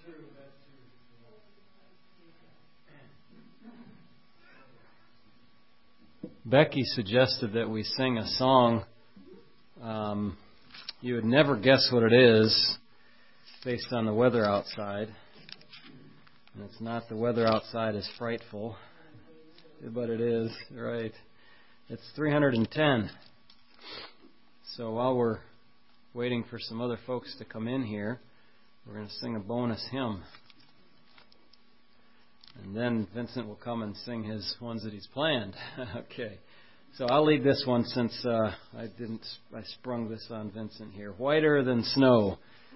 Becky suggested that we sing a song. You would never guess what it is based on the weather outside. And it's not the weather outside is frightful, but it is, right. It's 310. So while we're waiting for some other folks to come in here, we're going to sing a bonus hymn. And then Vincent will come and sing his ones that he's planned. Okay. So I'll lead this one since I sprung this on Vincent here. Whiter than snow.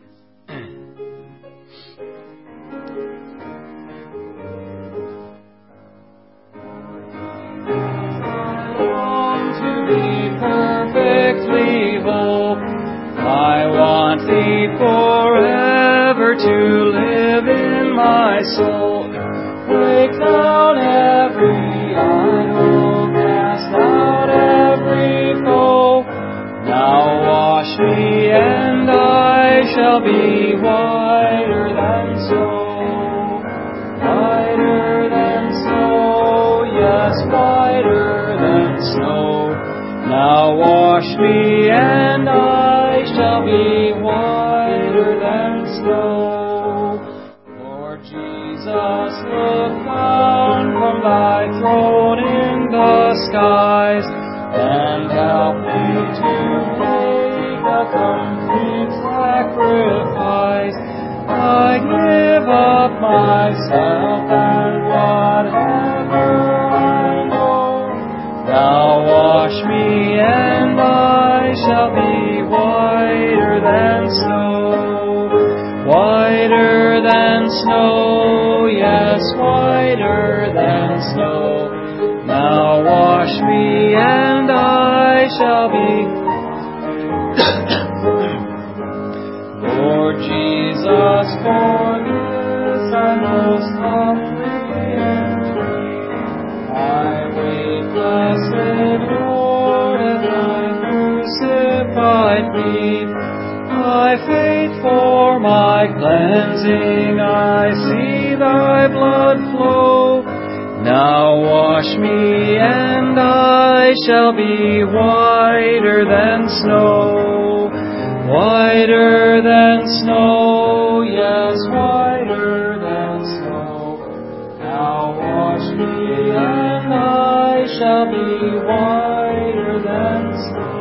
I want Thee forever to live in my soul. Break down every idol, cast out every foe. Now wash me and I shall be whiter than snow. Whiter than snow, yes, whiter than snow. Now wash me and I shall be whiter than snow. Lord Jesus, look down from Thy throne in the skies and help me to make a complete sacrifice. I give up myself and whatever I know. Now wash me and I shall be whiter than snow. Whiter than snow, yes, whiter than snow. Now wash me and I shall be. Lord Jesus, for this I most humbly entreat. I wait, blessed Lord, at Thy crucified feet. Thy faith for my cleansing, I see Thy blood flow. Now wash me and I shall be whiter than snow. Whiter than snow, yes, whiter than snow. Now wash me and I shall be whiter than snow.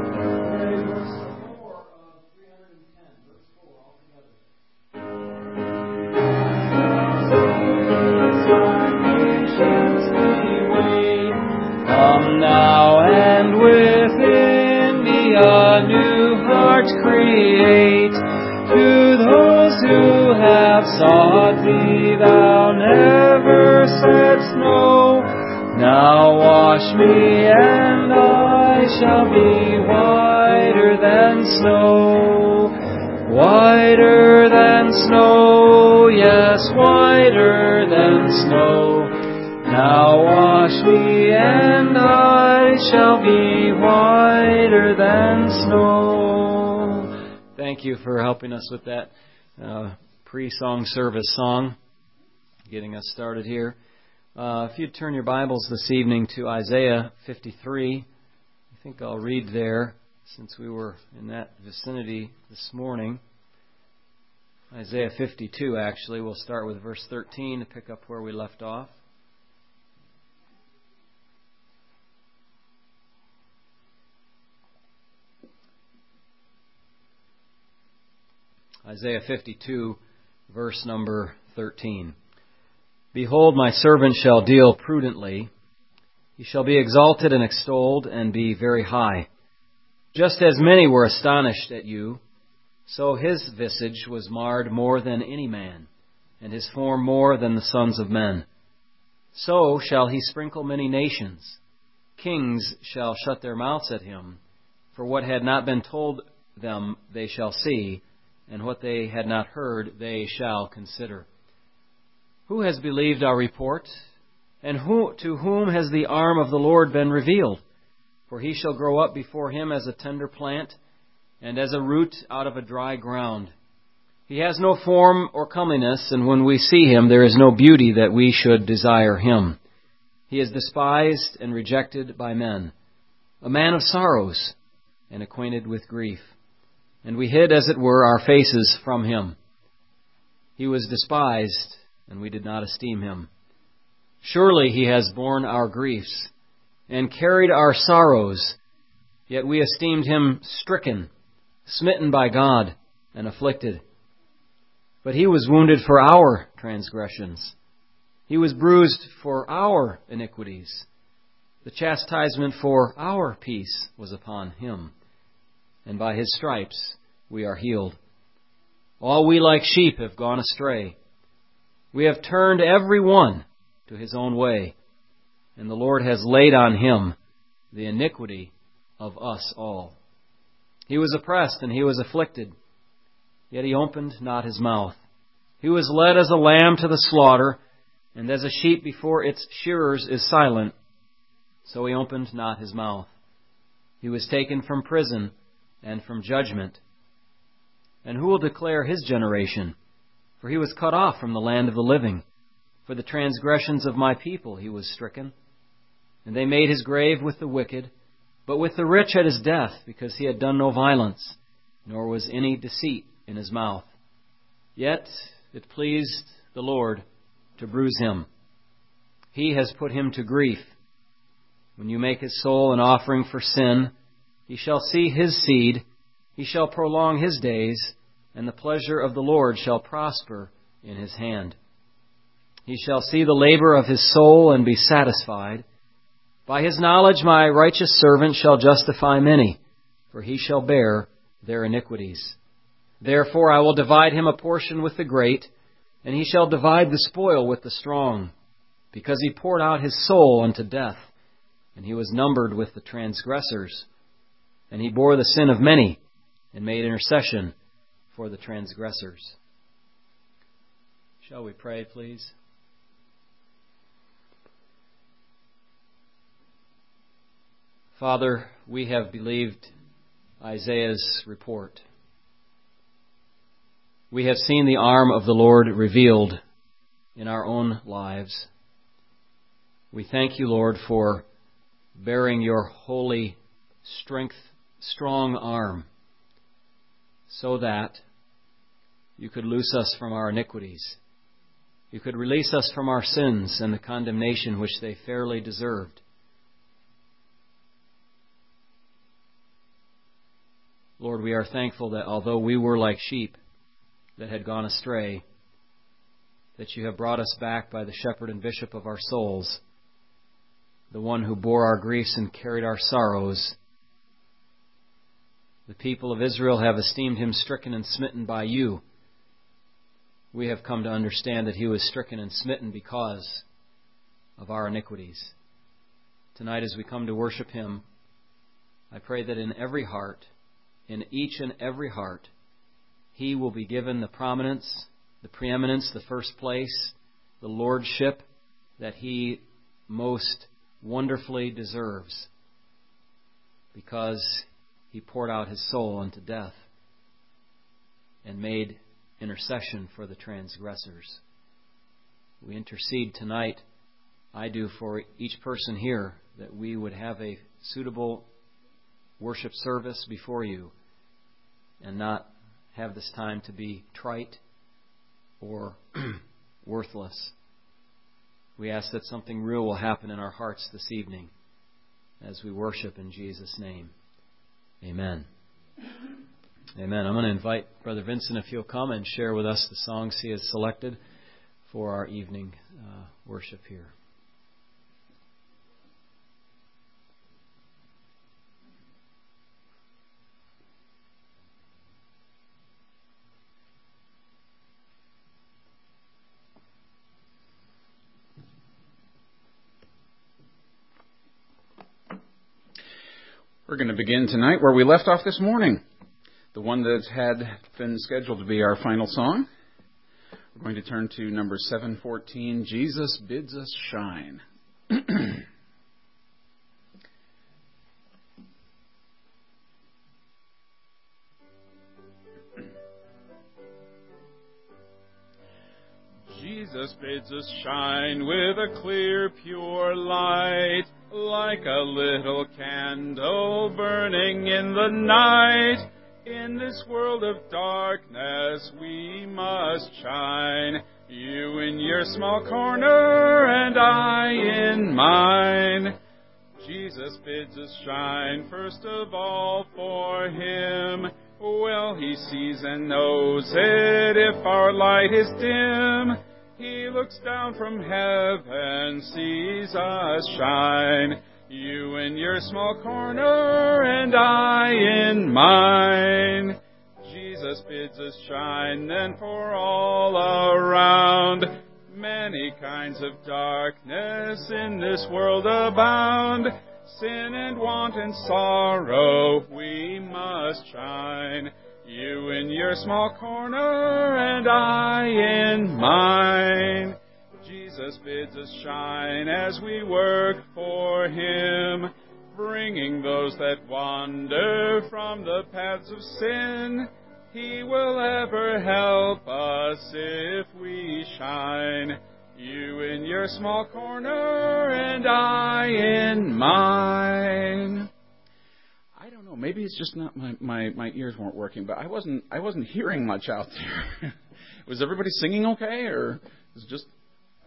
Come now and within me a new heart create. To those who have sought Thee, Thou never saidst no. Now wash me and I shall be whiter than snow. Whiter than snow, yes, whiter than snow. Now wash me and I shall be whiter than snow. Thank you for helping us with that pre-song service song, getting us started here. If you'd turn your Bibles this evening to Isaiah 53, I think I'll read there since we were in that vicinity this morning. Isaiah 52, actually. We'll start with verse 13 to pick up where we left off. Isaiah 52, verse number 13. Behold, my servant shall deal prudently. He shall be exalted and extolled and be very high. Just as many were astonished at you, so his visage was marred more than any man, and his form more than the sons of men. So shall he sprinkle many nations. Kings shall shut their mouths at him, for what had not been told them they shall see, and what they had not heard they shall consider. Who has believed our report? And to whom has the arm of the Lord been revealed? For he shall grow up before him as a tender plant, and as a root out of a dry ground. He has no form or comeliness, and when we see him, there is no beauty that we should desire him. He is despised and rejected by men, a man of sorrows and acquainted with grief. And we hid, as it were, our faces from him. He was despised, and we did not esteem him. Surely he has borne our griefs and carried our sorrows, yet we esteemed him stricken, smitten by God, and afflicted. But he was wounded for our transgressions. He was bruised for our iniquities. The chastisement for our peace was upon him, and by his stripes we are healed. All we like sheep have gone astray. We have turned every one to his own way, and the Lord has laid on him the iniquity of us all. He was oppressed and he was afflicted, yet he opened not his mouth. He was led as a lamb to the slaughter, and as a sheep before its shearers is silent, so he opened not his mouth. He was taken from prison and from judgment. And who will declare his generation? For he was cut off from the land of the living. For the transgressions of my people he was stricken. And they made his grave with the wicked, but with the rich at his death, because he had done no violence, nor was any deceit in his mouth. Yet it pleased the Lord to bruise him. He has put him to grief. When you make his soul an offering for sin, he shall see his seed, he shall prolong his days, and the pleasure of the Lord shall prosper in his hand. He shall see the labor of his soul and be satisfied. By his knowledge my righteous servant shall justify many, for he shall bear their iniquities. Therefore I will divide him a portion with the great, and he shall divide the spoil with the strong, because he poured out his soul unto death, and he was numbered with the transgressors. And he bore the sin of many, and made intercession for the transgressors. Shall we pray, please? Father, we have believed Isaiah's report. We have seen the arm of the Lord revealed in our own lives. We thank you, Lord, for bearing your holy strong arm, so that you could loose us from our iniquities. You could release us from our sins and the condemnation which they fairly deserved. Lord, we are thankful that although we were like sheep that had gone astray, that you have brought us back by the shepherd and bishop of our souls, the one who bore our griefs and carried our sorrows. The people of Israel have esteemed him stricken and smitten by you. We have come to understand that he was stricken and smitten because of our iniquities. Tonight, as we come to worship him, I pray that in every heart, in each and every heart, he will be given the prominence, the preeminence, the first place, the lordship that he most wonderfully deserves, because he poured out his soul unto death and made intercession for the transgressors. We intercede tonight, I do, for each person here, that we would have a suitable worship service before you and not have this time to be trite or worthless. We ask that something real will happen in our hearts this evening as we worship in Jesus' name. Amen. Amen. I'm going to invite Brother Vincent, if he'll come and share with us the songs he has selected for our evening worship here. We're going to begin tonight where we left off this morning. The one that had been scheduled to be our final song. We're going to turn to number 714, Jesus Bids Us Shine. Jesus bids us shine with a clear, pure light, like a little candle burning in the night. In this world of darkness we must shine, you in your small corner and I in mine. Jesus bids us shine first of all for Him. Well, He sees and knows it if our light is dim. He looks down from heaven, sees us shine, you in your small corner and I in mine. Jesus bids us shine then for all around. Many kinds of darkness in this world abound. Sin and want and sorrow, we must shine, you in your small corner and I in mine. Jesus bids us shine as we work for Him, bringing those that wander from the paths of sin. He will ever help us if we shine, you in your small corner and I in mine. I don't know, maybe it's just not my ears weren't working, but I wasn't hearing much out there. Was everybody singing okay, or is it just...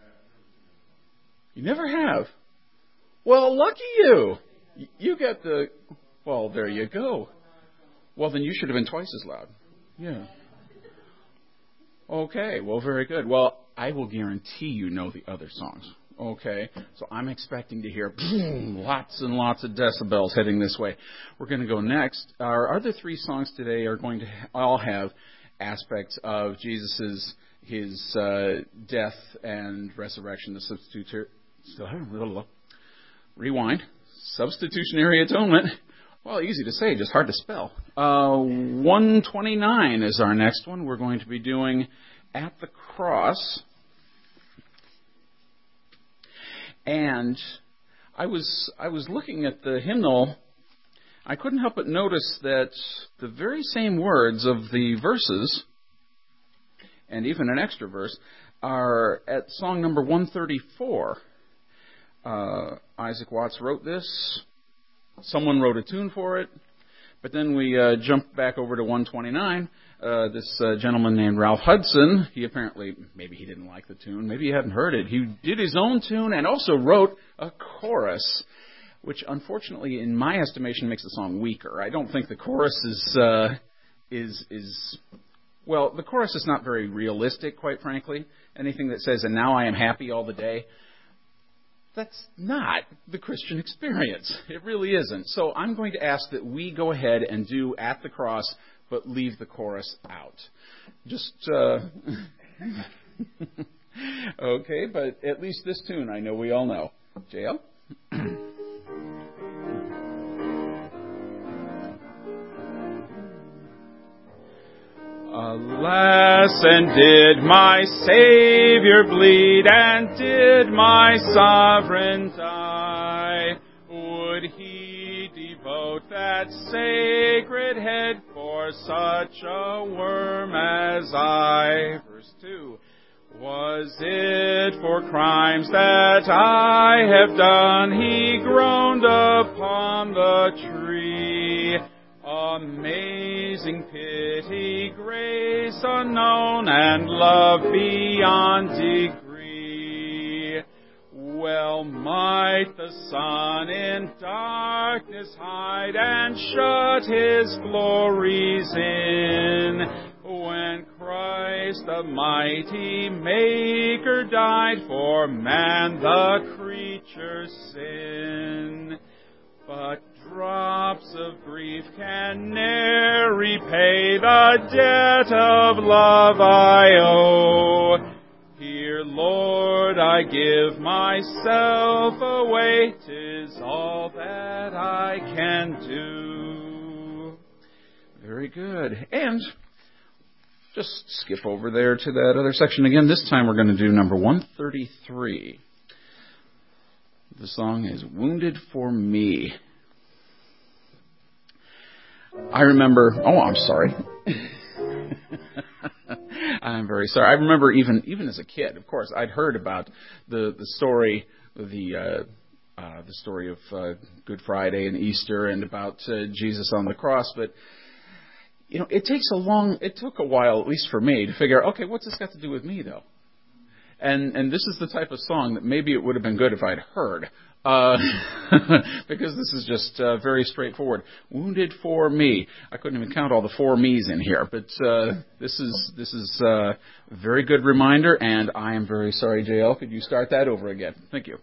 You never have? Well, lucky you. You get the... Well, there you go. Well, then you should have been twice as loud. Yeah. Okay, well, very good. Well, I will guarantee you know the other songs. Okay, so I'm expecting to hear lots and lots of decibels heading this way. We're going to go next. Our other three songs today are going to all have aspects of his death and resurrection, the substitutionary atonement. Well, easy to say, just hard to spell. 129 is our next one. We're going to be doing At the Cross. And I was looking at the hymnal. I couldn't help but notice that the very same words of the verses, and even an extra verse, are at song number 134. Isaac Watts wrote this. Someone wrote a tune for it. But then we jumped back over to 129. This gentleman named Ralph Hudson, maybe he didn't like the tune, maybe he hadn't heard it. He did his own tune and also wrote a chorus, which unfortunately, in my estimation, makes the song weaker. I don't think the chorus well, the chorus is not very realistic, quite frankly. Anything that says, "And now I am happy all the day," that's not the Christian experience. It really isn't. So I'm going to ask that we go ahead and do At the Cross, but leave the chorus out. Just, okay, but at least this tune I know we all know. JL? Alas, and did my Savior bleed, and did my Sovereign die? Would He devote that sacred head for such a worm as I? Verse 2. Was it for crimes that I have done He groaned upon the tree? Amazing pity, grace unknown, and love beyond degree. Well might the sun in darkness hide and shut His glories in, when Christ the mighty Maker died for man the creature's sin. But drops of grief can ne'er repay the debt of love I owe. Here, Lord, I give myself away, 'tis all that I can do. Very good. And just skip over there to that other section again. This time we're going to do number 133. The song is Wounded for Me. I remember I'm very sorry. I remember even as a kid, of course, I'd heard about the story, the story of Good Friday and Easter and about Jesus on the cross, but it took a while, at least for me, to figure out, okay, what's this got to do with me, though? And this is the type of song that maybe it would have been good if I'd heard, because this is just very straightforward. Wounded for me. I couldn't even count all the for me's in here, but this is a very good reminder, and I am very sorry, JL. Could you start that over again? Thank you.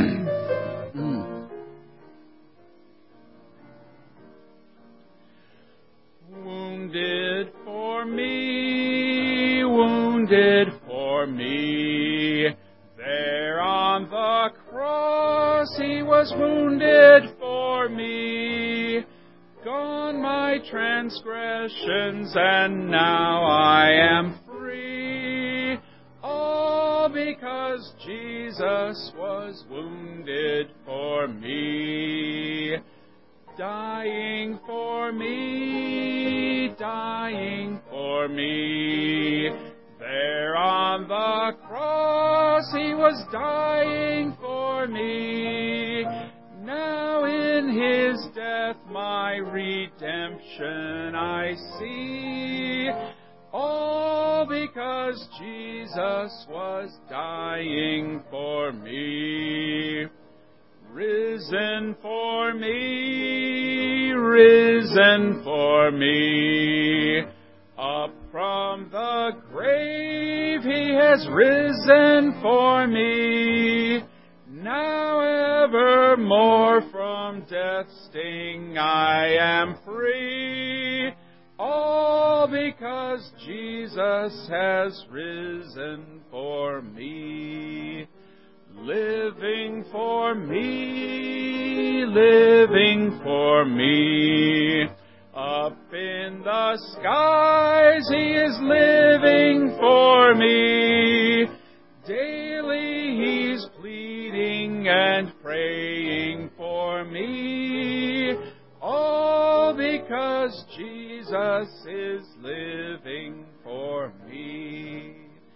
Wounded for me, wounded for me. There on the cross he was wounded for me. Gone my transgressions, and now I am free. All because Jesus was wounded for me. Dying for me, dying for me. There on the cross he was dying for me. Now in his death my redemption I see. All because Jesus was dying for me. Risen for me, risen for me. Up from the grave he has risen for me. Now evermore from death's sting I am free. All because Jesus has risen for me. Living for me, living for me. Up in the skies he is living for me. Daily he's pleading and praying for me. All because Jesus is living for me.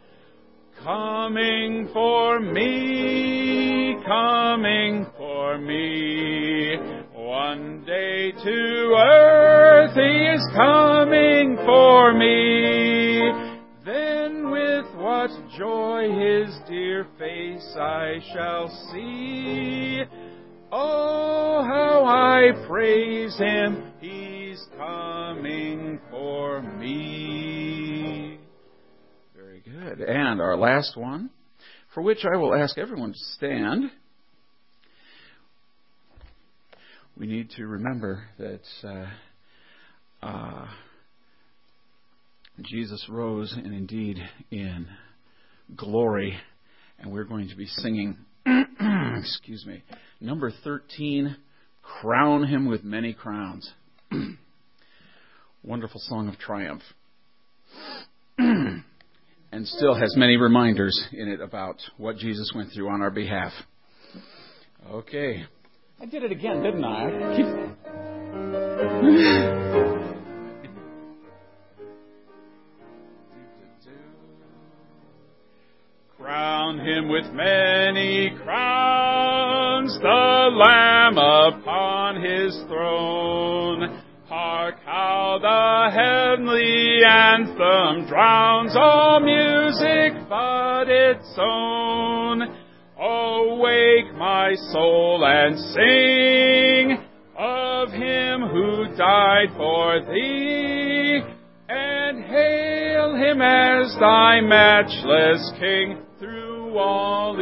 Coming for me, coming for me. One day to earth he is coming for me. Then with what joy his dear face I shall see. Oh, how I praise him, he's coming for me. Very good. And our last one, for which I will ask everyone to stand. We need to remember that Jesus rose, and indeed in glory, and we're going to be singing, excuse me, number 13, Crown Him with Many Crowns. Wonderful song of triumph. And still has many reminders in it about what Jesus went through on our behalf. Okay. I did it again, didn't I? Crown him with many crowns, the Lamb upon his throne. Hark how the heavenly anthem drowns all music but its own. Awake, my soul, and sing of him who died for thee, and hail him as thy matchless King through all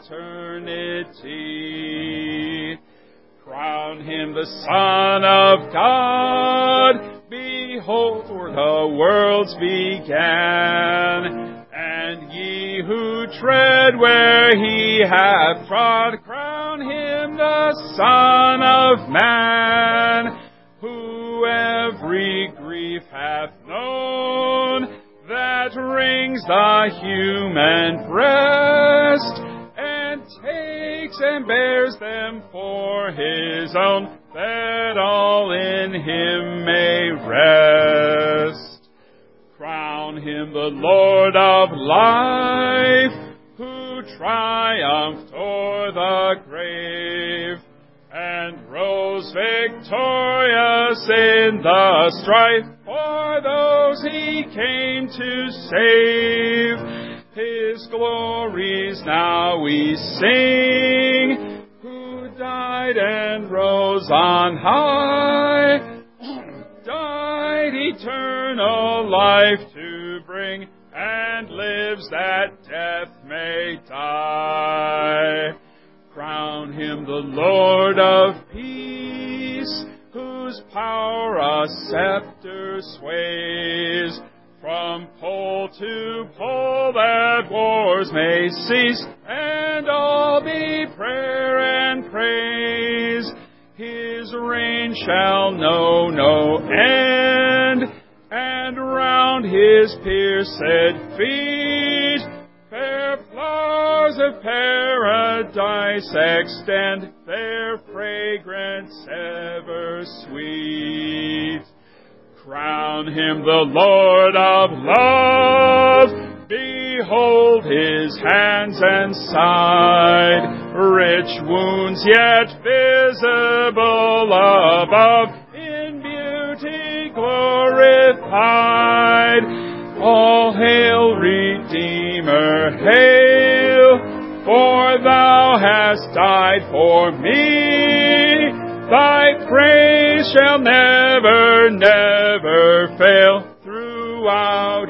eternity. Crown him the Son of God. Behold, for the worlds began. And ye who tread where he hath trod, crown him the Son of Man, who every grief hath known that wrings the human breast, and takes and bears them for his own, that all in him may rest. Crown him him the Lord of life, who triumphed o'er the grave, and rose victorious in the strife for those he came to save. His glories now we sing, who died and rose on high, died eternal life to bring, and lives that death may die. Crown him the Lord of peace, whose power a scepter sways. From pole to pole that wars may cease, and all be prayer and praise. His reign shall know no end, and round his pierced feet fair flowers of paradise extend, their fragrance ever sweet. Crown him the Lord of love, behold his hands and side, rich wounds yet visible above, in beauty glorified. All hail, Redeemer, hail, for thou hast died for me. Thy praise shall never, never fail throughout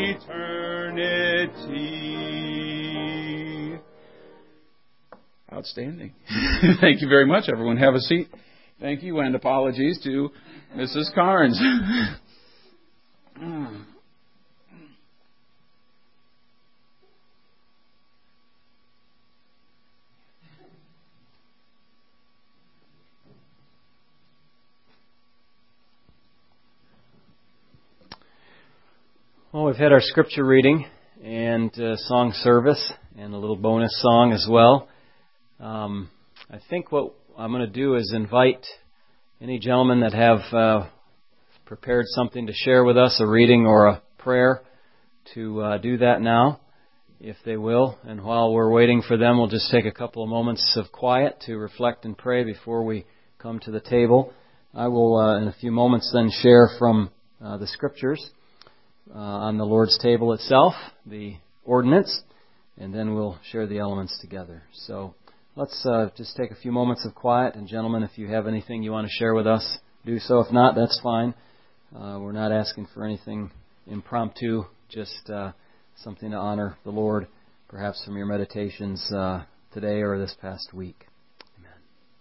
eternity. Outstanding. Thank you very much, everyone. Have a seat. Thank you, and apologies to Mrs. Carnes. Well, we've had our scripture reading and song service and a little bonus song as well. I think what I'm going to do is invite any gentlemen that have prepared something to share with us, a reading or a prayer, to do that now, if they will. And while we're waiting for them, we'll just take a couple of moments of quiet to reflect and pray before we come to the table. I will, in a few moments, then share from the scriptures on the Lord's table itself, the ordinance, and then we'll share the elements together. So let's just take a few moments of quiet, and gentlemen, if you have anything you want to share with us, do so. If not, that's fine. We're not asking for anything impromptu, just something to honor the Lord, perhaps from your meditations today or this past week. Amen.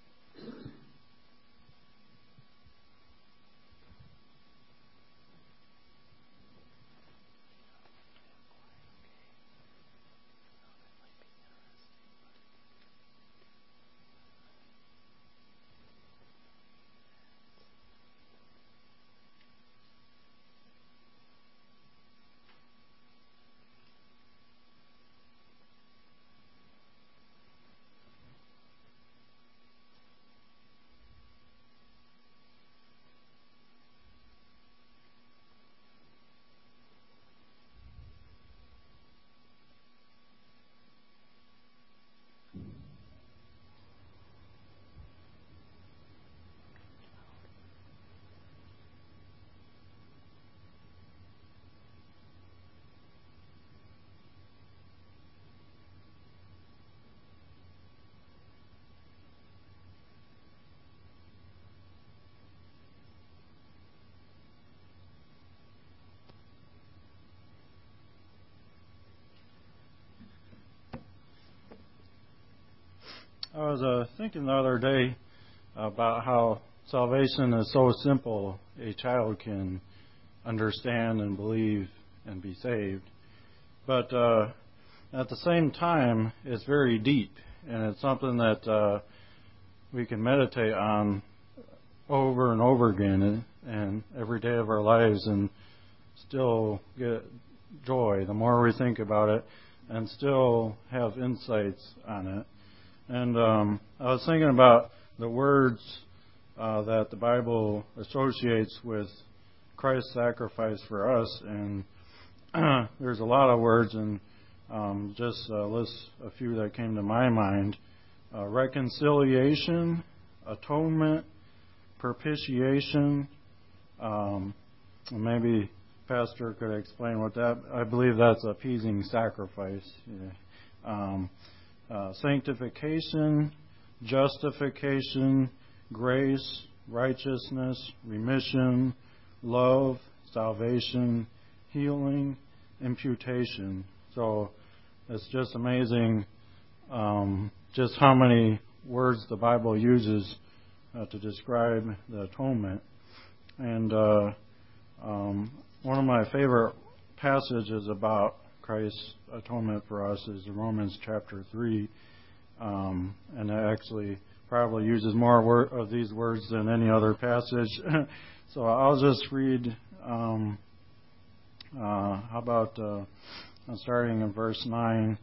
I was thinking the other day about how salvation is so simple a child can understand and believe and be saved. But at the same time, it's very deep, and it's something that we can meditate on over and over again and every day of our lives and still get joy the more we think about it and still have insights on it. And I was thinking about the words that the Bible associates with Christ's sacrifice for us, and there's a lot of words, and just list a few that came to my mind. Reconciliation, atonement, propitiation. Maybe Pastor could explain what that. I believe that's appeasing sacrifice. Yeah. Sanctification, justification, grace, righteousness, remission, love, salvation, healing, imputation. So it's just amazing just how many words the Bible uses to describe the atonement. And one of my favorite passages about Christ's atonement for us is Romans chapter 3. And it actually probably uses more of these words than any other passage. So I'll just read, starting in verse 9.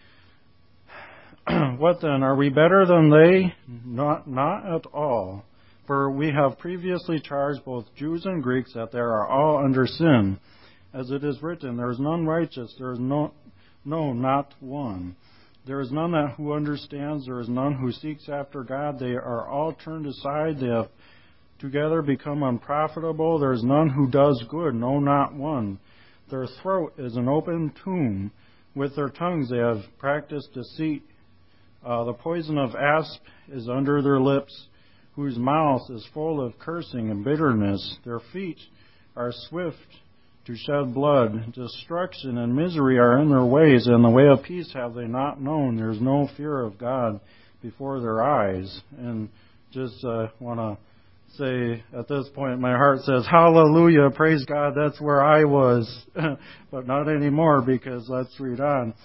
What then? Are we better than they? Not at all. For we have previously charged both Jews and Greeks that they are all under sin. As it is written, there is none righteous, there is no, not one. There is none who understands, there is none who seeks after God. They are all turned aside, they have together become unprofitable. There is none who does good, no, not one. Their throat is an open tomb. With their tongues they have practiced deceit. The poison of asp is under their lips, whose mouth is full of cursing and bitterness. Their feet are swift to shed blood. Destruction and misery are in their ways, and the way of peace have they not known. There is no fear of God before their eyes. And just want to say at this point, my heart says, hallelujah, praise God, that's where I was. But not anymore, because let's read on.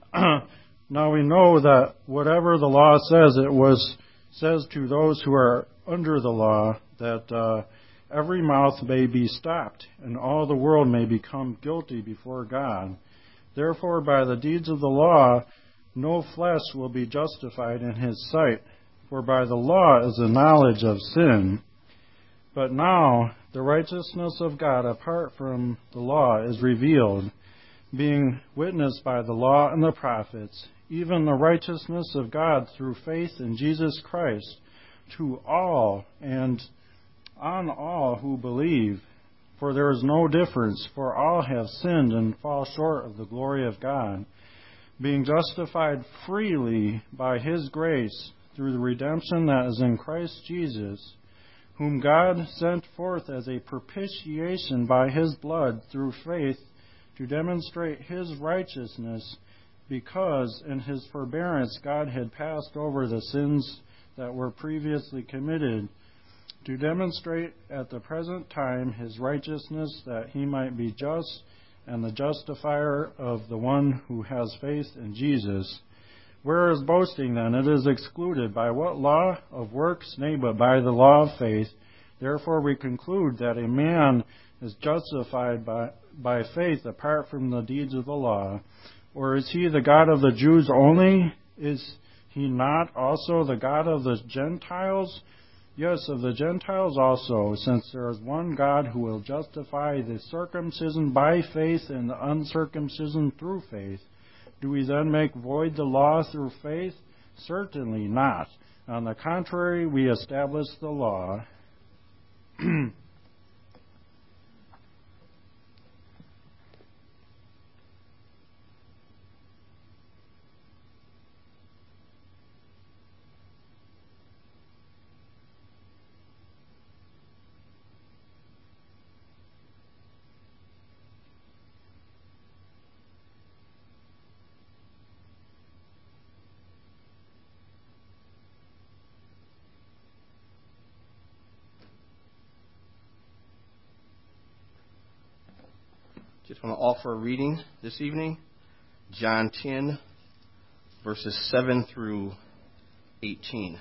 Now we know that whatever the law says, says to those who are under the law, that every mouth may be stopped, and all the world may become guilty before God. Therefore, by the deeds of the law, no flesh will be justified in his sight, for by the law is the knowledge of sin. But now the righteousness of God apart from the law is revealed, being witnessed by the law and the prophets, even the righteousness of God through faith in Jesus Christ, to all and on all who believe. For there is no difference, for all have sinned and fall short of the glory of God, being justified freely by his grace through the redemption that is in Christ Jesus, whom God sent forth as a propitiation by his blood through faith to demonstrate his righteousness, because in his forbearance God had passed over the sins that were previously committed, to demonstrate at the present time his righteousness, that he might be just and the justifier of the one who has faith in Jesus. Where is boasting then? It is excluded. By what law of works? Nay, but by the law of faith. Therefore we conclude that a man is justified by faith apart from the deeds of the law. Or is he the God of the Jews only? Is he not also the God of the Gentiles? Yes, of the Gentiles also, since there is one God who will justify the circumcision by faith and the uncircumcision through faith. Do we then make void the law through faith? Certainly not. On the contrary, we establish the law. Just want to offer a reading this evening. John 10, verses 7 through 18.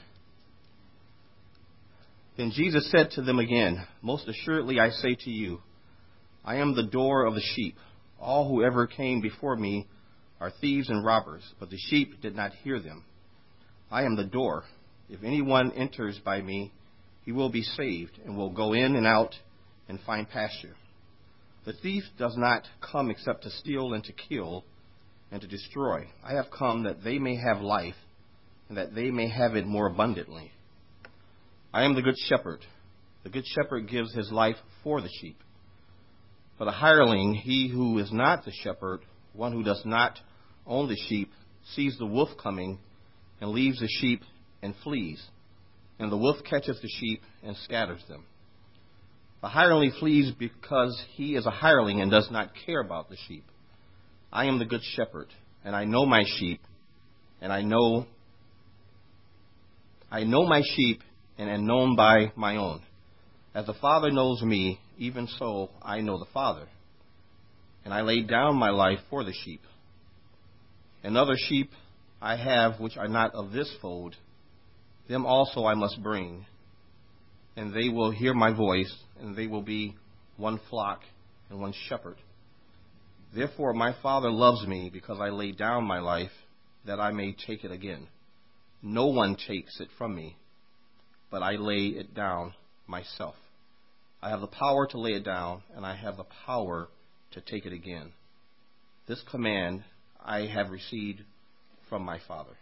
Then Jesus said to them again, Most assuredly I say to you, I am the door of the sheep. All who ever came before me are thieves and robbers, but the sheep did not hear them. I am the door. If anyone enters by me, he will be saved, and will go in and out and find pasture. The thief does not come except to steal and to kill and to destroy. I have come that they may have life, and that they may have it more abundantly. I am the good shepherd. The good shepherd gives his life for the sheep. But a hireling, he who is not the shepherd, one who does not own the sheep, sees the wolf coming and leaves the sheep and flees. And the wolf catches the sheep and scatters them. The hireling flees because he is a hireling and does not care about the sheep. I am the good shepherd, and I know my sheep, and I know my sheep and am known by my own. As the Father knows me, even so I know the Father. And I lay down my life for the sheep. And other sheep I have which are not of this fold, them also I must bring. And they will hear my voice, and they will be one flock and one shepherd. Therefore my Father loves me, because I lay down my life, that I may take it again. No one takes it from me, but I lay it down myself. I have the power to lay it down, and I have the power to take it again. This command I have received from my Father.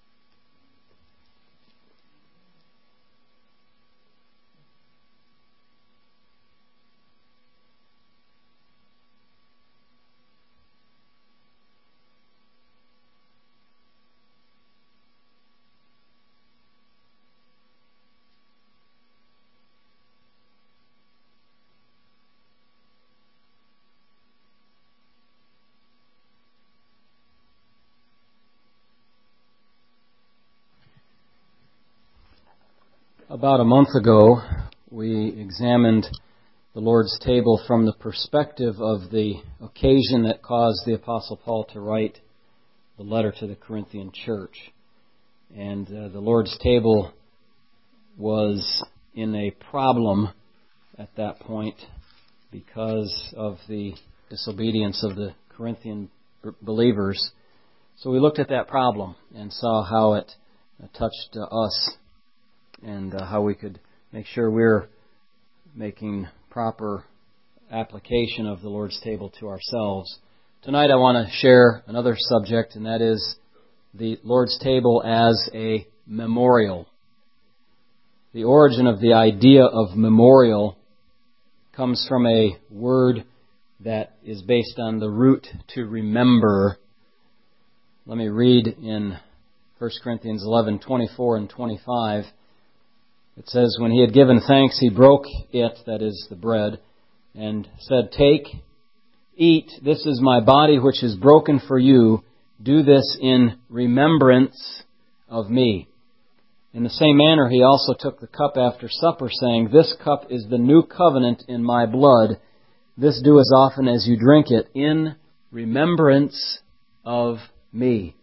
About a month ago, we examined the Lord's table from the perspective of the occasion that caused the Apostle Paul to write the letter to the Corinthian church. And the Lord's table was in a problem at that point because of the disobedience of the Corinthian believers. So we looked at that problem and saw how it touched us, and how we could make sure we're making proper application of the Lord's table to ourselves. Tonight I want to share another subject, and that is the Lord's table as a memorial. The origin of the idea of memorial comes from a word that is based on the root to remember. Let me read in 1 Corinthians 11:24 and 25. It says, when he had given thanks, he broke it, that is the bread, and said, "Take, eat, this is my body which is broken for you. Do this in remembrance of me." In the same manner, he also took the cup after supper, saying, "This cup is the new covenant in my blood. This do as often as you drink it in remembrance of me."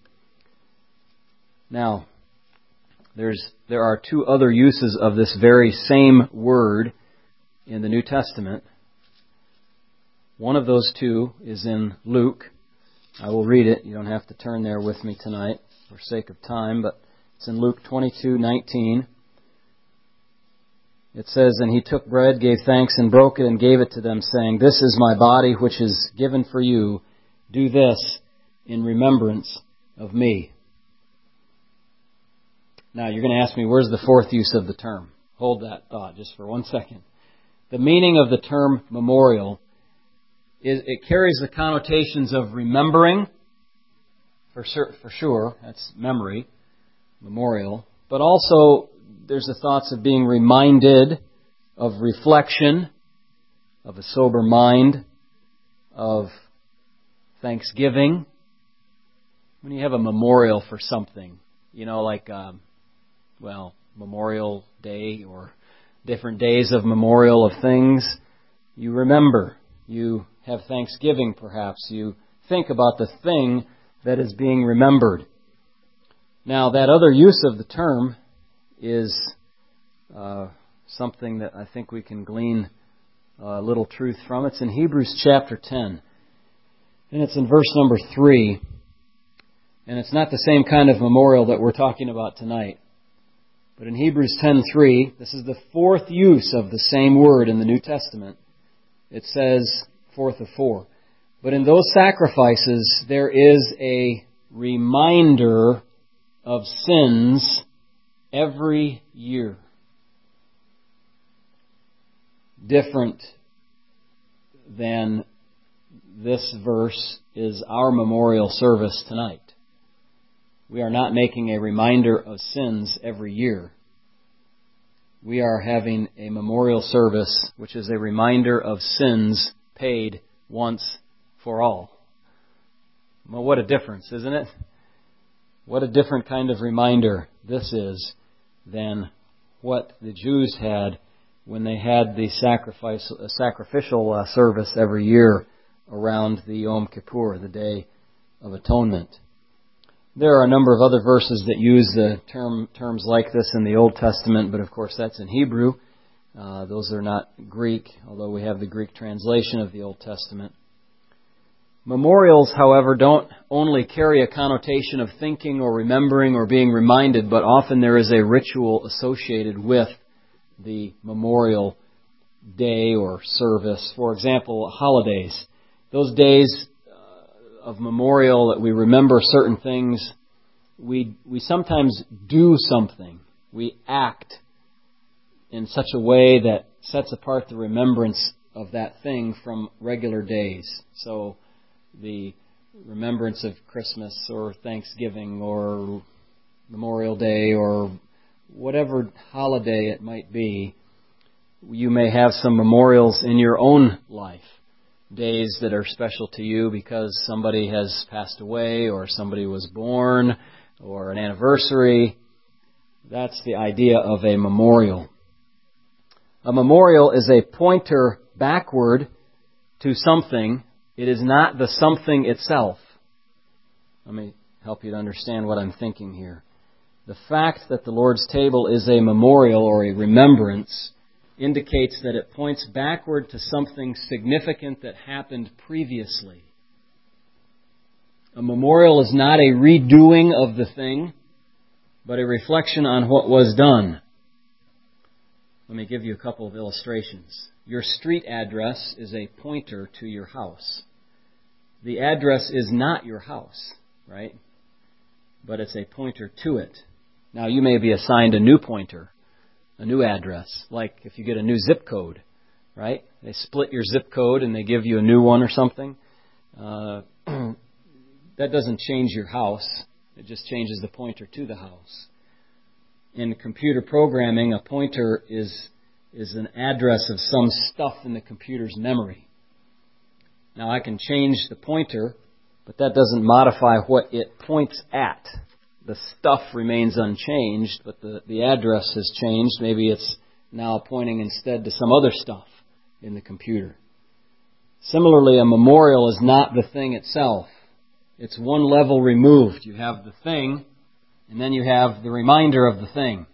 Now, there are two other uses of this very same word in the New Testament. One of those two is in Luke. I will read it. You don't have to turn there with me tonight for sake of time, but it's in Luke 22:19. It says, "And he took bread, gave thanks, and broke it, and gave it to them, saying, 'This is my body which is given for you. Do this in remembrance of me.'" Now, you're going to ask me, where's the fourth use of the term? Hold that thought just for 1 second. The meaning of the term memorial is it carries the connotations of remembering, for sure, that's memory, memorial, but also there's the thoughts of being reminded, of reflection, of a sober mind, of thanksgiving. When you have a memorial for something, like Memorial Day or different days of memorial of things, you remember. You have thanksgiving, perhaps. You think about the thing that is being remembered. Now, that other use of the term is something that I think we can glean a little truth from. It's in Hebrews chapter 10. And it's in verse number 3. And it's not the same kind of memorial that we're talking about tonight. But in Hebrews 10:3, this is the fourth use of the same word in the New Testament. It says, fourth of four. But in those sacrifices, there is a reminder of sins every year. Different than this verse is our memorial service tonight. We are not making a reminder of sins every year. We are having a memorial service which is a reminder of sins paid once for all. Well, what a difference, isn't it? What a different kind of reminder this is than what the Jews had when they had the sacrificial service every year around the Yom Kippur, the Day of Atonement. There are a number of other verses that use the terms like this in the Old Testament, but of course that's in Hebrew. Those are not Greek, although we have the Greek translation of the Old Testament. Memorials, however, don't only carry a connotation of thinking or remembering or being reminded, but often there is a ritual associated with the memorial day or service. For example, holidays. Those days of memorial that we remember certain things, we sometimes do something. We act in such a way that sets apart the remembrance of that thing from regular days. So the remembrance of Christmas or Thanksgiving or Memorial Day or whatever holiday it might be, you may have some memorials in your own life. Days that are special to you because somebody has passed away or somebody was born or an anniversary. That's the idea of a memorial. A memorial is a pointer backward to something. It is not the something itself. Let me help you to understand what I'm thinking here. The fact that the Lord's table is a memorial or a remembrance indicates that it points backward to something significant that happened previously. A memorial is not a redoing of the thing, but a reflection on what was done. Let me give you a couple of illustrations. Your street address is a pointer to your house. The address is not your house, right? But it's a pointer to it. Now, you may be assigned a new pointer, a new address, like if you get a new zip code, right? They split your zip code and they give you a new one or something. That doesn't change your house. It just changes the pointer to the house. In computer programming, a pointer is an address of some stuff in the computer's memory. Now, I can change the pointer, but that doesn't modify what it points at. The stuff remains unchanged, but the address has changed. Maybe it's now pointing instead to some other stuff in the computer. Similarly, a memorial is not the thing itself. It's one level removed. You have the thing, and then you have the reminder of the thing.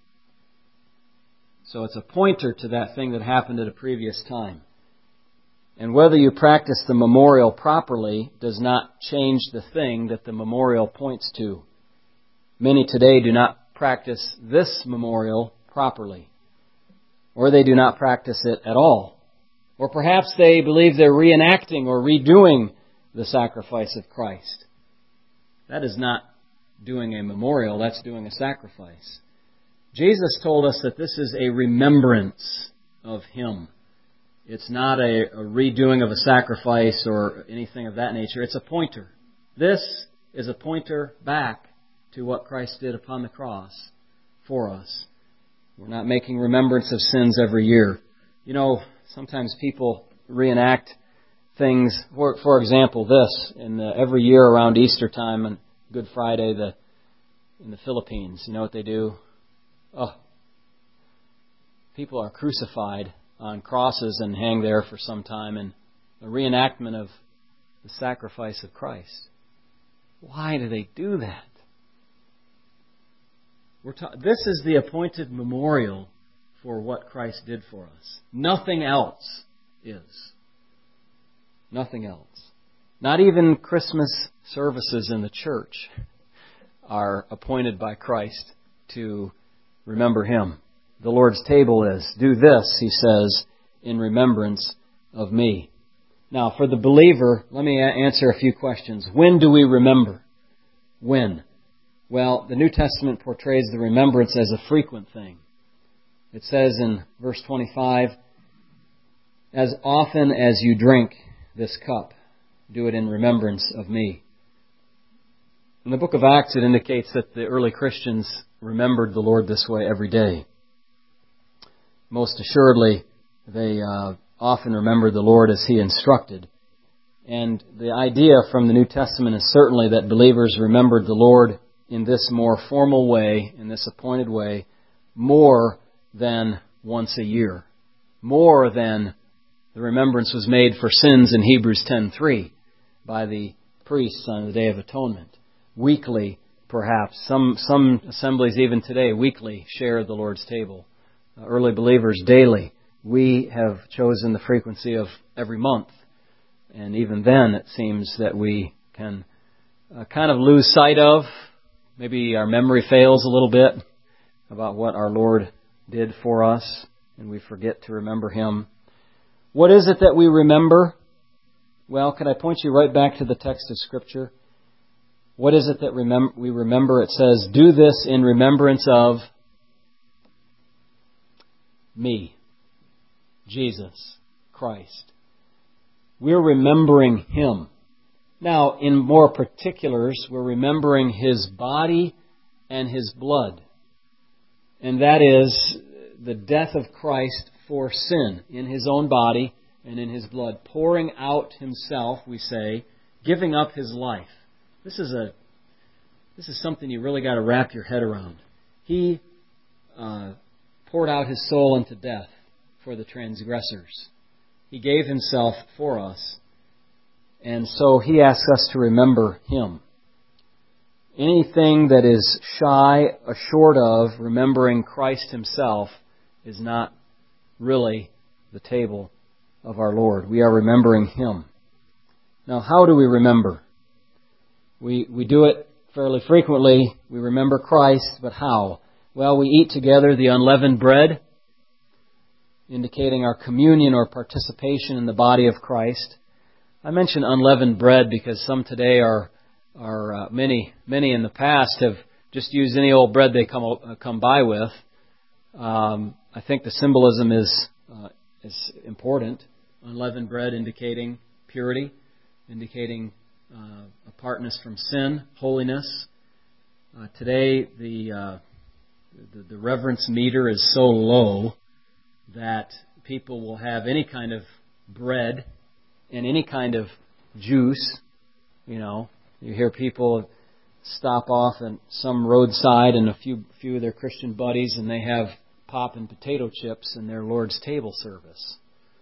So it's a pointer to that thing that happened at a previous time. And whether you practice the memorial properly does not change the thing that the memorial points to. Many today do not practice this memorial properly, or they do not practice it at all. Or perhaps they believe they're reenacting or redoing the sacrifice of Christ. That is not doing a memorial, that's doing a sacrifice. Jesus told us that this is a remembrance of Him. It's not a redoing of a sacrifice or anything of that nature. It's a pointer. This is a pointer back to what Christ did upon the cross for us. We're not making remembrance of sins every year. You know, sometimes people reenact things. For example, this, every year around Easter time and Good Friday in the Philippines, you know what they do? People are crucified on crosses and hang there for some time in a reenactment of the sacrifice of Christ. Why do they do that? This is the appointed memorial for what Christ did for us. Nothing else is. Nothing else. Not even Christmas services in the church are appointed by Christ to remember Him. The Lord's table is. Do this, He says, in remembrance of me. Now, for the believer, let me answer a few questions. When do we remember? When? Well, the New Testament portrays the remembrance as a frequent thing. It says in verse 25, "As often as you drink this cup, do it in remembrance of me." In the book of Acts, it indicates that the early Christians remembered the Lord this way every day. Most assuredly, they often remembered the Lord as He instructed. And the idea from the New Testament is certainly that believers remembered the Lord in this more formal way, in this appointed way, more than once a year. More than the remembrance was made for sins in Hebrews 10:3 by the priests on the Day of Atonement. Weekly, perhaps. Some assemblies even today weekly share the Lord's table. Early believers daily. We have chosen the frequency of every month. And even then, it seems that we can kind of lose sight of, maybe our memory fails a little bit about what our Lord did for us, and we forget to remember Him. What is it that we remember? Well, could I point you right back to the text of Scripture? What is it that we remember? It says, "Do this in remembrance of me." Jesus Christ. We're remembering Him. Now, in more particulars, we're remembering His body and His blood. And that is the death of Christ for sin in His own body and in His blood. Pouring out Himself, we say, giving up His life. This is something you really got to wrap your head around. He poured out His soul unto death for the transgressors. He gave Himself for us. And so He asks us to remember Him. Anything that is shy, short of remembering Christ Himself is not really the table of our Lord. We are remembering Him. Now, how do we remember? We do it fairly frequently. We remember Christ, but how? Well, we eat together the unleavened bread, indicating our communion or participation in the body of Christ. I mention unleavened bread because some today many in the past have just used any old bread they come by with. I think the symbolism is important. Unleavened bread indicating purity, indicating apartness from sin, holiness. Today the reverence meter is so low that people will have any kind of bread and any kind of juice. You know, you hear people stop off at some roadside and a few of their Christian buddies, and they have pop and potato chips in their Lord's table service.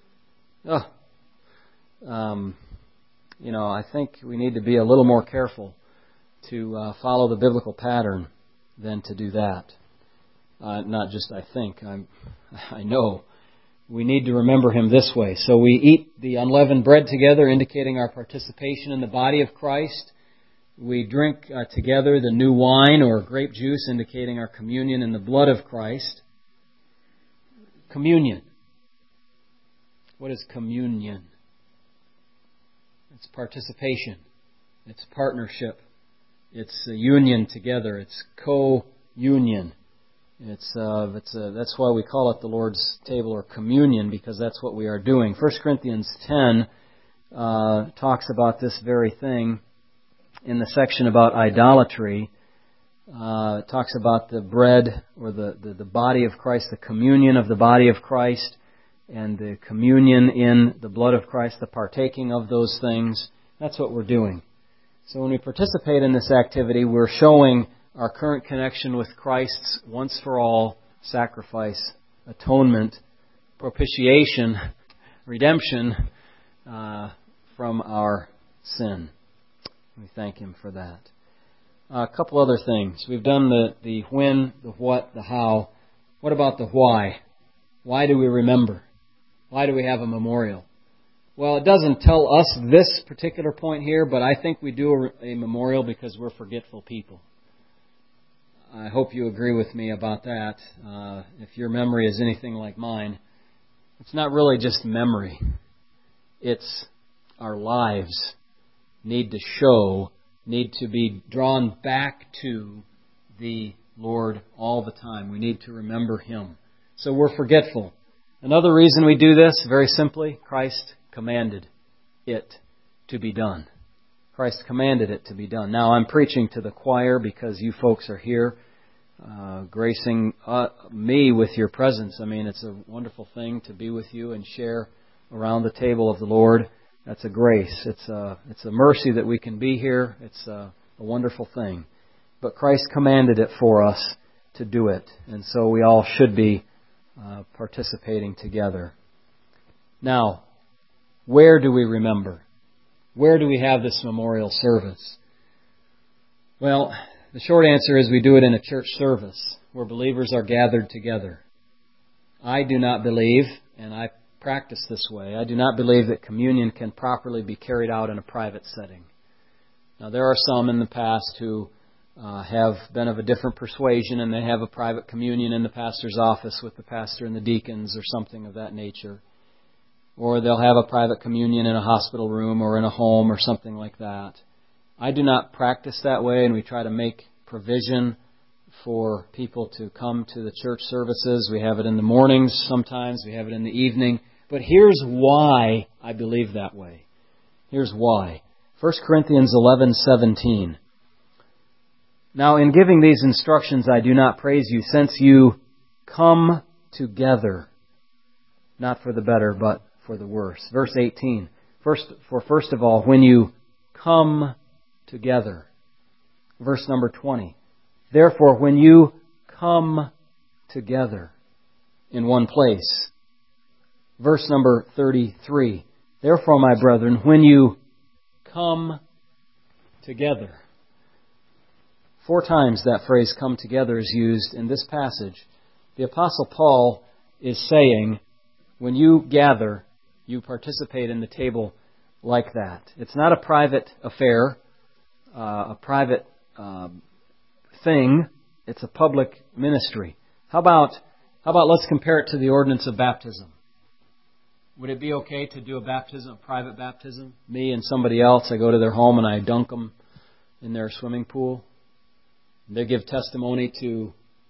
I think we need to be a little more careful to follow the biblical pattern than to do that. Not just I think, I know. We need to remember Him this way. So we eat the unleavened bread together, indicating our participation in the body of Christ. We drink together the new wine or grape juice, indicating our communion in the blood of Christ. Communion. What is communion? It's participation. It's partnership. It's a union together. It's co-union. That's why we call it the Lord's table or communion, because that's what we are doing. 1 Corinthians 10 talks about this very thing in the section about idolatry. It talks about the bread or the body of Christ, the communion of the body of Christ, and the communion in the blood of Christ, the partaking of those things. That's what we're doing. So when we participate in this activity, we're showing our current connection with Christ's once-for-all sacrifice, atonement, propitiation, redemption from our sin. We thank Him for that. A couple other things. We've done the when, the what, the how. What about the why? Why do we remember? Why do we have a memorial? Well, it doesn't tell us this particular point here, but I think we do a memorial because we're forgetful people. I hope you agree with me about that. If your memory is anything like mine, it's not really just memory. It's our lives need to be drawn back to the Lord all the time. We need to remember Him. So we're forgetful. Another reason we do this, very simply, Christ commanded it to be done. Christ commanded it to be done. Now, I'm preaching to the choir because you folks are here, gracing me with your presence. I mean, it's a wonderful thing to be with you and share around the table of the Lord. That's a grace. It's a mercy that we can be here. It's a wonderful thing. But Christ commanded it for us to do it. And so we all should be participating together. Now, where do we remember? Where do we have this memorial service? Well, the short answer is we do it in a church service where believers are gathered together. I do not believe, and I practice this way, I do not believe that communion can properly be carried out in a private setting. Now, there are some in the past who have been of a different persuasion, and they have a private communion in the pastor's office with the pastor and the deacons or something of that nature. Or they'll have a private communion in a hospital room or in a home or something like that. I do not practice that way, and we try to make provision for people to come to the church services. We have it in the mornings sometimes, we have it in the evening. But here's why I believe that way. Here's why. 1 Corinthians 11:17. Now, in giving these instructions, I do not praise you, since you come together, not for the better, but for the worse. Verse 18. First of all, when you come together. Verse number 20. Therefore, when you come together in one place. Verse number 33. Therefore, my brethren, when you come together. 4 times that phrase come together is used in this passage. The Apostle Paul is saying, when you gather, you participate in the table like that. It's not a private affair, a private thing. It's a public ministry. How about let's compare it to the ordinance of baptism? Would it be okay to do a private baptism? Me and somebody else, I go to their home and I dunk them in their swimming pool. They give testimony to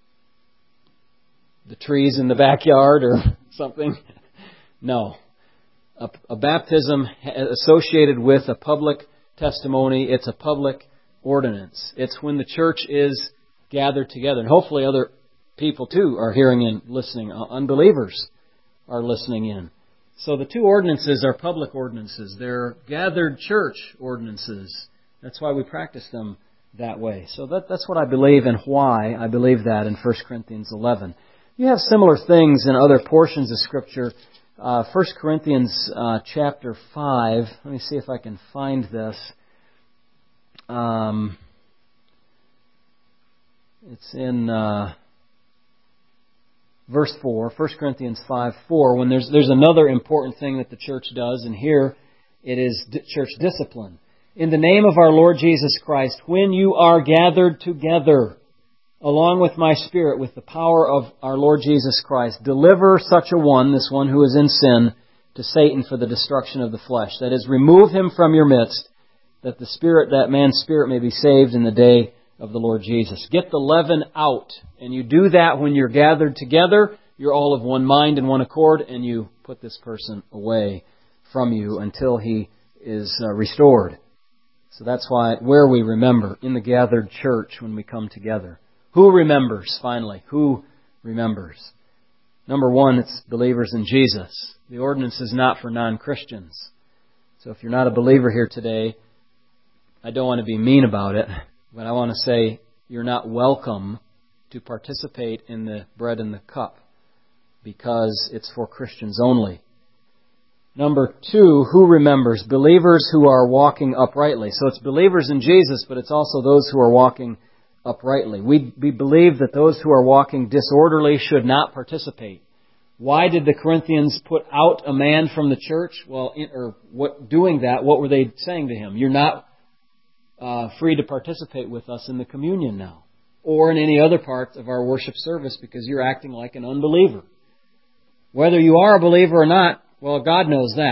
the trees in the backyard or something. No. A baptism associated with a public testimony, it's a public ordinance. It's when the church is gathered together. And hopefully other people too are hearing and listening. Unbelievers are listening in. So the 2 ordinances are public ordinances. They're gathered church ordinances. That's why we practice them that way. So that's what I believe and why I believe that in 1 Corinthians 11. You have similar things in other portions of Scripture. 1 Corinthians chapter 5. Let me see if I can find this. It's in verse 4, 1 Corinthians 5:4. When there's another important thing that the church does, and here it is church discipline. In the name of our Lord Jesus Christ, when you are gathered together, along with my Spirit, with the power of our Lord Jesus Christ, deliver such a one, this one who is in sin, to Satan for the destruction of the flesh. That is, remove him from your midst, that that man's spirit may be saved in the day of the Lord Jesus. Get the leaven out. And you do that when you're gathered together. You're all of one mind and one accord, and you put this person away from you until he is restored. So that's where we remember, in the gathered church when we come together. Who remembers, finally? Who remembers? Number 1, it's believers in Jesus. The ordinance is not for non-Christians. So if you're not a believer here today, I don't want to be mean about it, but I want to say you're not welcome to participate in the bread and the cup because it's for Christians only. Number 2, who remembers? Believers who are walking uprightly. So it's believers in Jesus, but it's also those who are walking uprightly. We believe that those who are walking disorderly should not participate. Why did the Corinthians put out a man from the church? Well, doing that, what were they saying to him? You're not free to participate with us in the communion now, or in any other part of our worship service because you're acting like an unbeliever. Whether you are a believer or not, well, God knows that.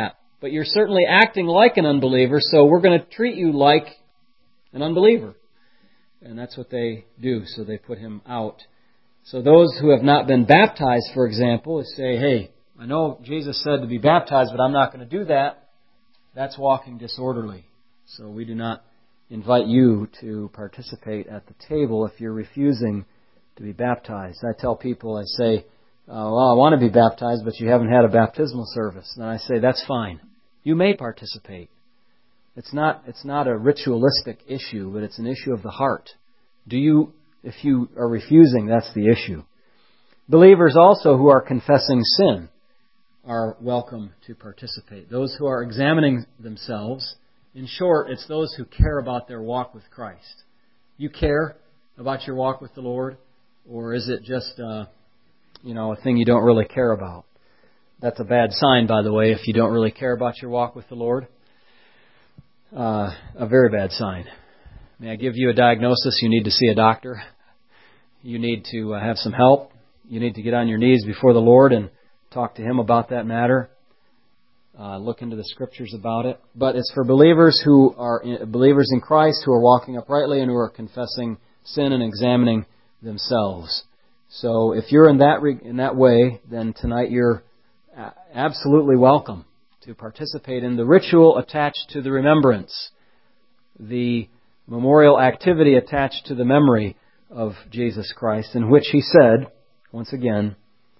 but you're certainly acting like an unbeliever, so we're going to treat you like an unbeliever. And that's what they do, so they put him out. So those who have not been baptized, for example, say, hey, I know Jesus said to be baptized, but I'm not going to do that. That's walking disorderly. So we do not invite you to participate at the table if you're refusing to be baptized. I tell people, I say, well, I want to be baptized, but you haven't had a baptismal service. And I say, that's fine. You may participate. It's not a ritualistic issue, but it's an issue of the heart. If you are refusing, that's the issue. Believers also who are confessing sin are welcome to participate. Those who are examining themselves, in short, it's those who care about their walk with Christ. You care about your walk with the Lord, or is it just a thing you don't really care about? That's a bad sign, by the way, if you don't really care about your walk with the Lord. A very bad sign. May I give you a diagnosis? You need to see a doctor. You need to have some help. You need to get on your knees before the Lord and talk to Him about that matter. Look into the Scriptures about it. But it's for believers who are believers in Christ, who are walking uprightly and who are confessing sin and examining themselves. So if you're in that way, then tonight you're absolutely welcome to participate in the ritual attached to the remembrance, the memorial activity attached to the memory of Jesus Christ, in which He said, once again,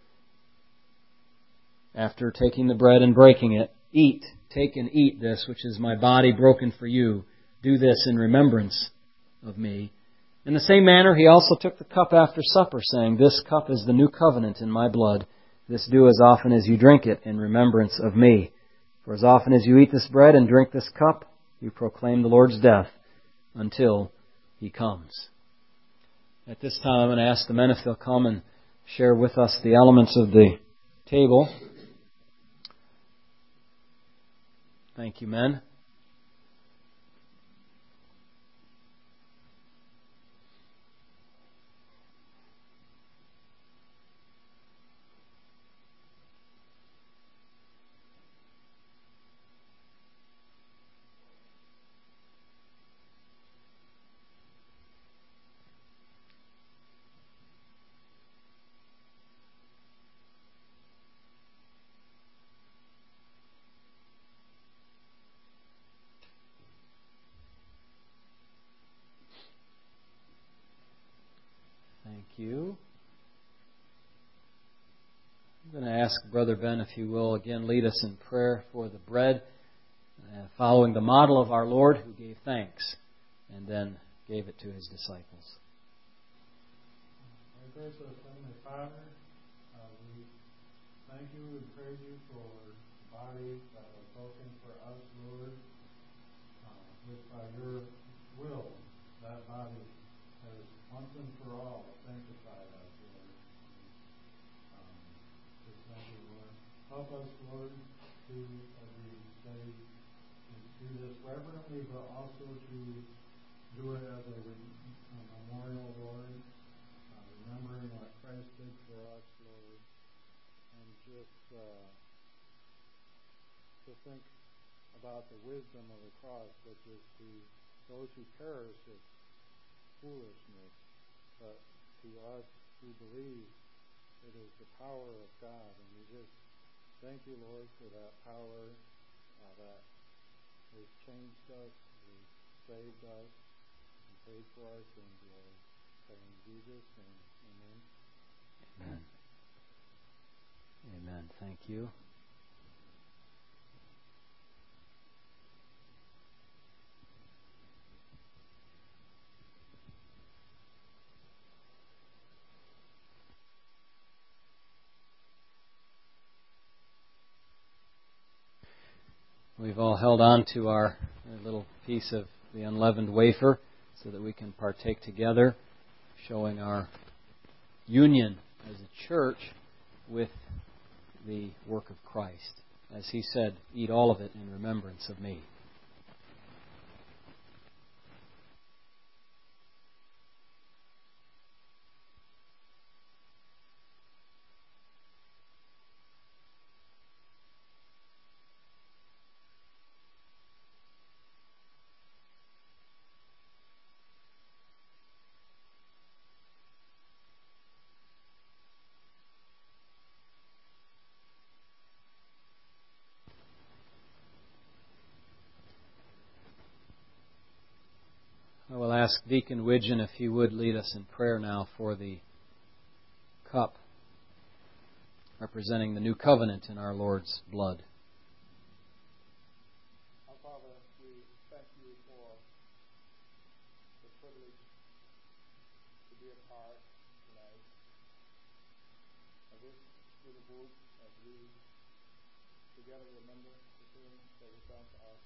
after taking the bread and breaking it, eat, take and eat this, which is my body broken for you. Do this in remembrance of me. In the same manner, He also took the cup after supper, saying, this cup is the new covenant in my blood. This do as often as you drink it in remembrance of me. For as often as you eat this bread and drink this cup, you proclaim the Lord's death until He comes. At this time, I'm going to ask the men if they'll come and share with us the elements of the table. Thank you, men. Thank you. I'm going to ask Brother Ben, if he will, again lead us in prayer for the bread, following the model of our Lord, who gave thanks and then gave it to His disciples. Our gracious Heavenly Father, we thank you and praise you for the body that was broken for us, Lord. Which by your will, that body has once and for all sanctified us, Lord. Just thank you, Lord. Help us, Lord, to, as we say, to do this reverently, but also to do it as a memorial, Lord, remembering what Christ did for us, Lord, and just to think about the wisdom of the cross, which is to those who perish, it's foolishness, but to us who believe, it is the power of God. And we just thank you, Lord, for that power that has changed us, has saved us, and paid for our sins, Lord. In Jesus' name, amen. Amen. Amen. Thank you. We've all held on to our little piece of the unleavened wafer so that we can partake together, showing our union as a church with the work of Christ. As He said, eat all of it in remembrance of me. ask Deacon Widgeon if he would lead us in prayer now for the cup representing the new covenant in our Lord's blood. Our Father, we thank you for the privilege to be a part tonight of this little group as we together remember the things that were done to us.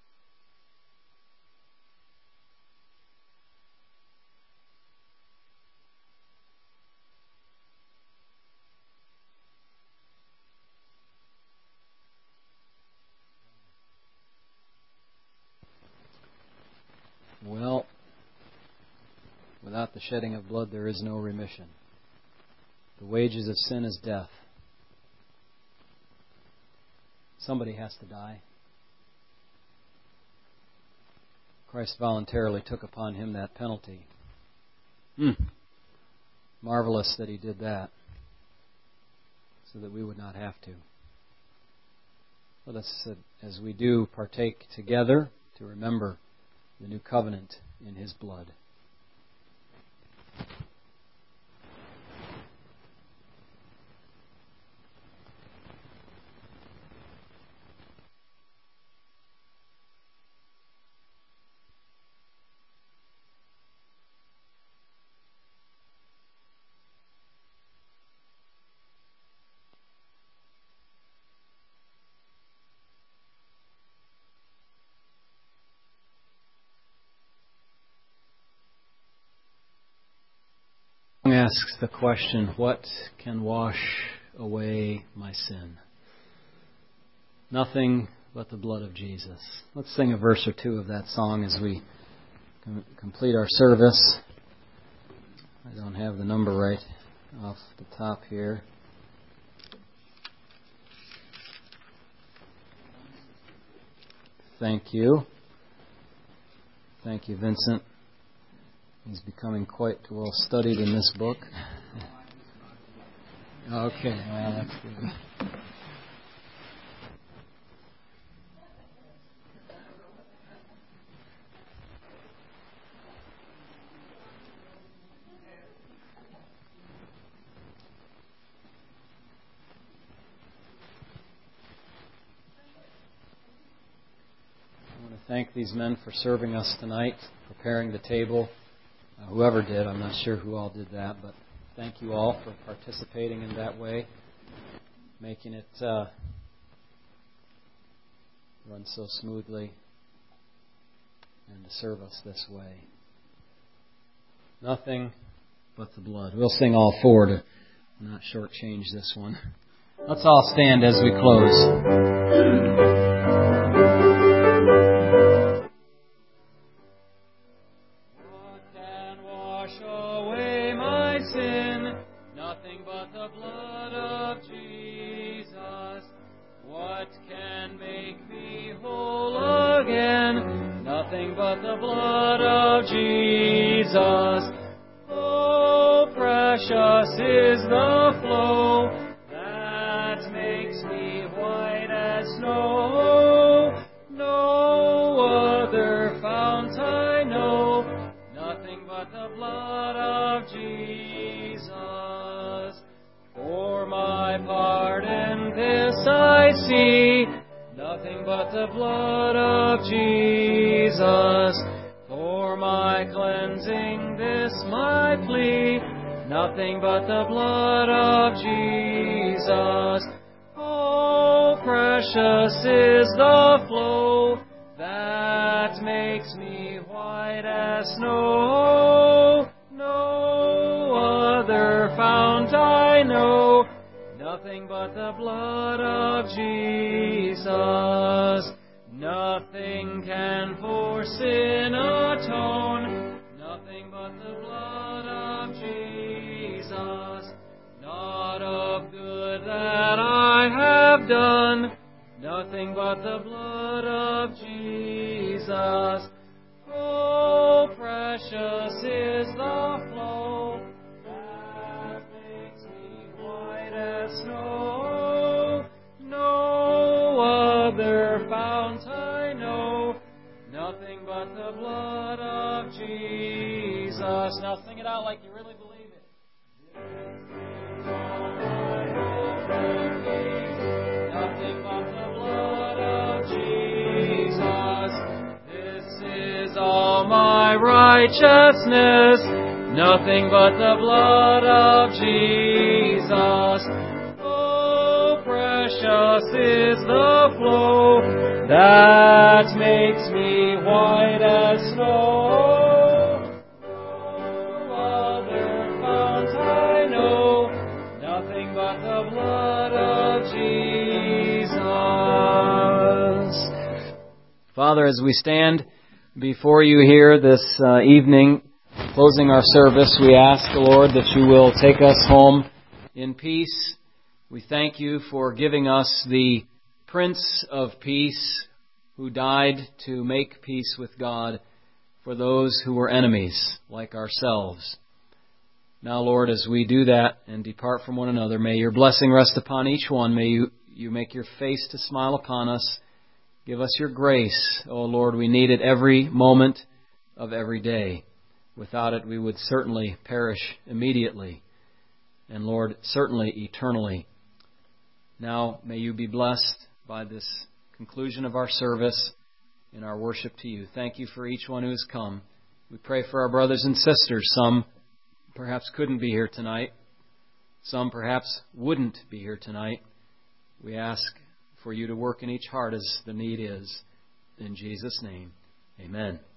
Well, without the shedding of blood, there is no remission. The wages of sin is death. Somebody has to die. Christ voluntarily took upon him that penalty. Marvelous that he did that, so that we would not have to. Let us, as we do, partake together to remember the new covenant in his blood. Asks the question, what can wash away my sin? Nothing but the blood of Jesus. Let's sing a verse or two of that song as we complete our service. I don't have the number right off the top here. Thank you. Thank you, Vincent. He's becoming quite well studied in this book. Okay, well, that's good. I want to thank these men for serving us tonight, preparing the table. Whoever did, I'm not sure who all did that, but thank you all for participating in that way, making it run so smoothly, and to serve us this way. Nothing but the blood. We'll sing all four to not shortchange this one. Let's all stand as we close. Nothing but the blood of Jesus. Oh, precious is the flow that makes me white as snow. No other fount I know. Nothing but the blood of Jesus. For my pardon this I see. Nothing but the blood of Jesus. For my cleansing this my plea. Nothing but the blood of Jesus. Oh, precious is the flow that makes me white as snow. No other fount I know. Nothing but the blood of Jesus. Nothing can for sin atone. Nothing but the blood of Jesus. Not of good that I have done. Nothing but the blood of Jesus. Oh, precious is the flow that makes me white as snow. No other fount I know. Nothing but the blood of Jesus. Jesus. Now sing it out like you really believe it. Nothing but the blood of Jesus. This is all my righteousness. Nothing but the blood of Jesus. Oh, precious is the flow that makes me white as snow. No other fount I know. Nothing but the blood of Jesus. Father, as we stand before you here this evening, closing our service, we ask, Lord, that you will take us home in peace. We thank you for giving us the Prince of Peace who died to make peace with God for those who were enemies like ourselves. Now, Lord, as we do that and depart from one another, may your blessing rest upon each one. May you make your face to smile upon us. Give us your grace. Oh, Lord, we need it every moment of every day. Without it, we would certainly perish immediately. And, Lord, certainly eternally. Now, may you be blessed by this conclusion of our service in our worship to you. Thank you for each one who has come. We pray for our brothers and sisters. Some perhaps couldn't be here tonight. Some perhaps wouldn't be here tonight. We ask for you to work in each heart as the need is. In Jesus' name, amen.